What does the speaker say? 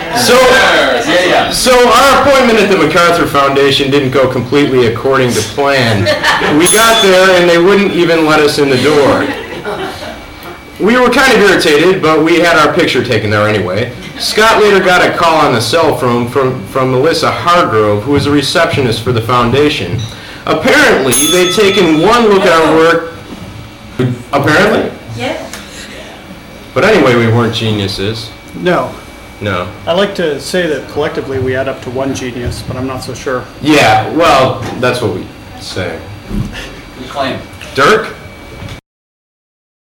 So our appointment at the MacArthur Foundation didn't go completely according to plan. We got there and they wouldn't even let us in the door. We were kind of irritated, but we had our picture taken there anyway. Scott later got a call on the cell phone from Melissa Hargrove, who was a receptionist for the foundation. Apparently, they'd taken one look at our work. Apparently? Yeah. But anyway, we weren't geniuses. No. No. I like to say that collectively we add up to one genius, but I'm not so sure. Yeah, well, that's what we say. You claim. Dirk?